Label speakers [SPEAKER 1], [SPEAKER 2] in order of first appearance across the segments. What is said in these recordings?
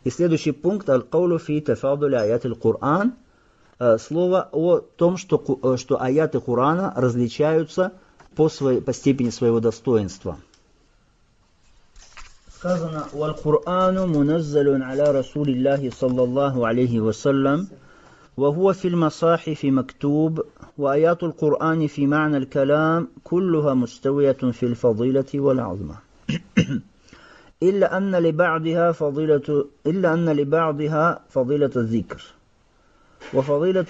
[SPEAKER 1] И следующий пункт аль-каулу фи тафадули аят аль-Кур'ан. Слово о том, что аяты Кур'ана различаются по степени своего достоинства. Сказано: «Валь-Кур'ану муназзалун аля Расулиллахи саллаллаху алейхи вассалям, ва хуа фил масахифи мактуб, ва аятул Кур'ани фи ма'на аль-калам, куллуха муставиятун фил фадилати вал-азма. إلا أن لبعضها فضيلة الذكر وفضيلة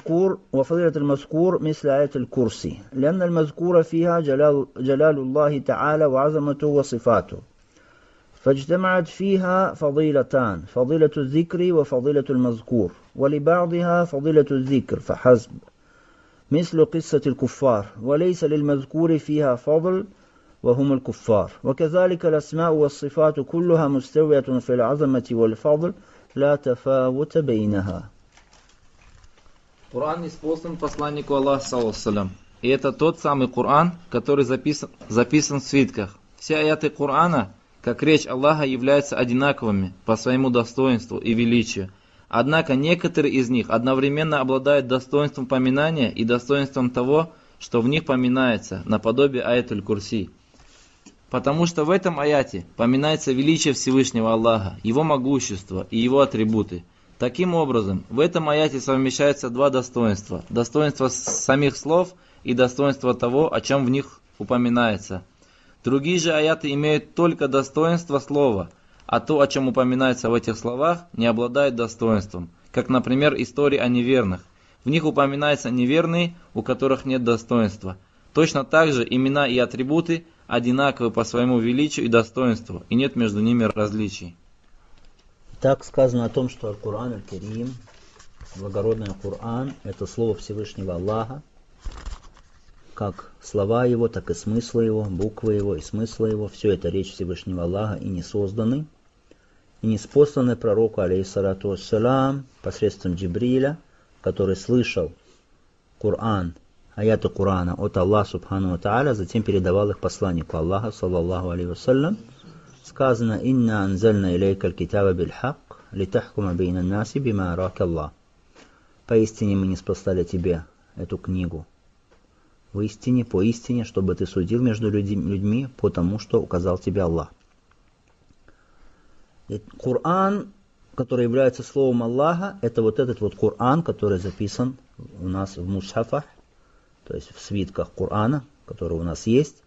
[SPEAKER 1] المذكور مثل آية الكرسي لأن المذكور فيها جلال الله تعالى وعظمته وصفاته فاجتمعت فيها فضيلتان فضيلة الذكر وفضيلة المذكور ولبعضها فضيلة الذكر فحسب مثل قصة الكفار وليس للمذكور فيها فضل وهم الكفار وكذلك الأسماء والصفات كلها مستوية في العظمة والفضل لا تفاوت بينها».
[SPEAKER 2] Коран ниспослан посланнику Аллаха, саллаллаху. И это тот самый Коран, который записан в свитках. Все аяты Корана, как речь Аллаха, являются одинаковыми по своему достоинству и величию. Однако некоторые из них одновременно обладают достоинством поминания и достоинством того, что в них поминается, наподобие аятуль Курси. Потому что в этом аяте поминается величие Всевышнего Аллаха, Его могущество и Его атрибуты. Таким образом, в этом аяте совмещаются два достоинства. Достоинство самих слов и достоинство того, о чем в них упоминается. Другие же аяты имеют только достоинство слова, а то, о чем упоминается в этих словах, не обладает достоинством. Как, например, истории о неверных. В них упоминаются неверные, у которых нет достоинства. Точно так же имена и атрибуты одинаковы по своему величию и достоинству, и нет между ними различий.
[SPEAKER 1] Так сказано о том, что Аль-Кур'ан Аль-Карим, благородный Коран, это слово Всевышнего Аллаха, как слова его, так и смыслы его, буквы его и смыслы его, все это речь Всевышнего Аллаха и не созданы, и не спосланы пророку, алейхиссалату вассалям, посредством Джибриля, который слышал Коран, аяты Корана от Аллаха субхану ва тааля, затем передавал их посланнику Аллаха, саллаллаху алейхи вассалям. Сказано: «Инна анзальна илейка аль-китаба биль-хак, литахкума бейна наси бима арака Аллах». Поистине мы ниспослали тебе эту книгу поистине, чтобы ты судил между людьми по тому, что указал тебе Аллах. И Коран, который является словом Аллаха, это вот этот вот Коран, который записан у нас в мусхафах, то есть в свитках Корана, которые у нас есть.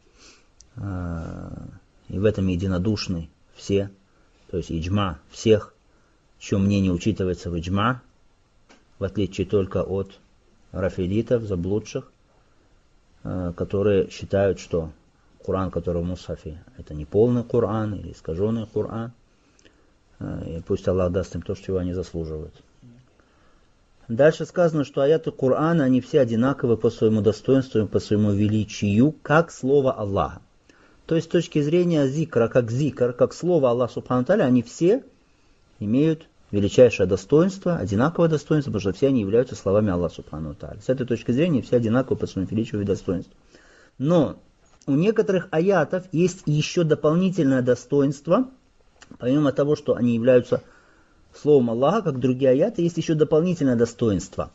[SPEAKER 1] И в этом единодушны все, то есть иджма всех, чье мнение учитывается в иджма, в отличие только от рафидитов, заблудших, которые считают, что Коран, который в мусхафе, это не полный Коран или искаженный Коран. И пусть Аллах даст им то, что его они заслуживают. Дальше сказано, что аяты Корана, они все одинаковы по своему достоинству и по своему величию, как слово Аллаха. То есть с точки зрения зикра, как слово Аллаха субхану тааля, они все имеют величайшее достоинство, одинаковое достоинство, потому что все они являются словами Аллаха субхану тааля. С этой точки зрения все одинаковы по своему величию и достоинству. Но у некоторых аятов есть еще дополнительное достоинство, помимо того, что они являются словом Аллаха, как другие аяты, есть еще дополнительное достоинство.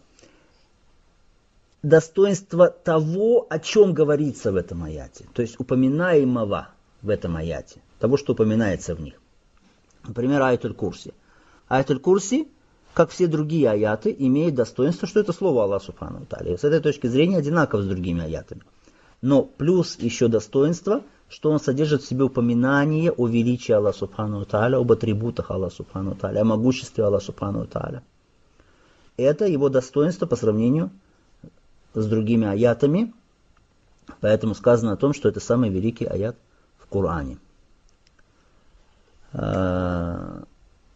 [SPEAKER 1] Достоинство того, о чем говорится в этом аяте. То есть упоминаемого в этом аяте. Того, что упоминается в них. Например, аятуль Курси. Аятуль Курси, как все другие аяты, имеет достоинство, что это слово Аллаха субхану ва тааля. С этой точки зрения одинаково с другими аятами. Но плюс еще достоинство, что он содержит в себе упоминание о величии Аллаха субхану ва тааля, об атрибутах Аллаха субхану ва тааля, о могуществе Аллаха субхану ва тааля. Это его достоинство по сравнению с другими аятами, поэтому сказано о том, что это самый великий аят в Коране. А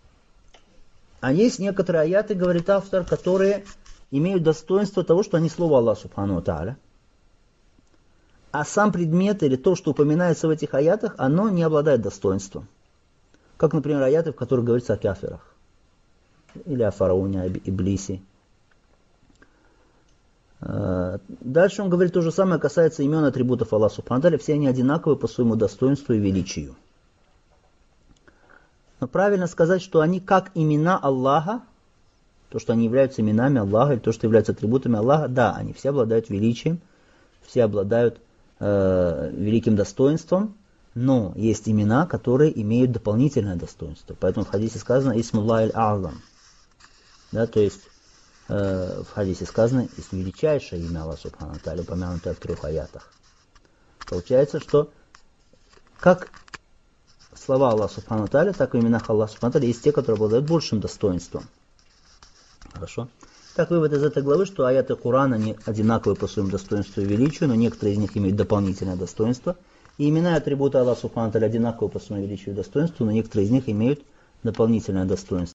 [SPEAKER 1] есть некоторые аяты, говорит автор, которые имеют достоинство того, что они слово Аллаха субхану ва тааля. А сам предмет или то, что упоминается в этих аятах, оно не обладает достоинством. Как, например, аяты, в которых говорится о кафирах. Или о фараоне, о Иблисе. Дальше он говорит то же самое, касается имен и атрибутов Аллаха субхану ва тааля. Все они одинаковы по своему достоинству и величию. Но правильно сказать, что они как имена Аллаха, то, что они являются именами Аллаха, или то, что являются атрибутами Аллаха, да, они все обладают величием, все обладают великим достоинством, но есть имена, которые имеют дополнительное достоинство. Поэтому в хадисе сказано «Исмуллах аль-А'зам». Да, то есть в хадисе сказано «Есть величайшее имя Аллаха Субхану ва Тааля», упомянутое в 3 аятах. Получается, что как слова Аллаха Субхану ва Тааля, так и в именах Аллаха Субхану ва Тааля есть те, которые обладают большим достоинством. Хорошо? Так вывод из этой главы, что аяты Корана не одинаковы по своему достоинству и величию, но некоторые из них имеют дополнительное достоинство. И имена и атрибуты Аллаха Субхану ва Тааля одинаковы по своему величию и достоинству, но некоторые из них имеют дополнительное достоинство.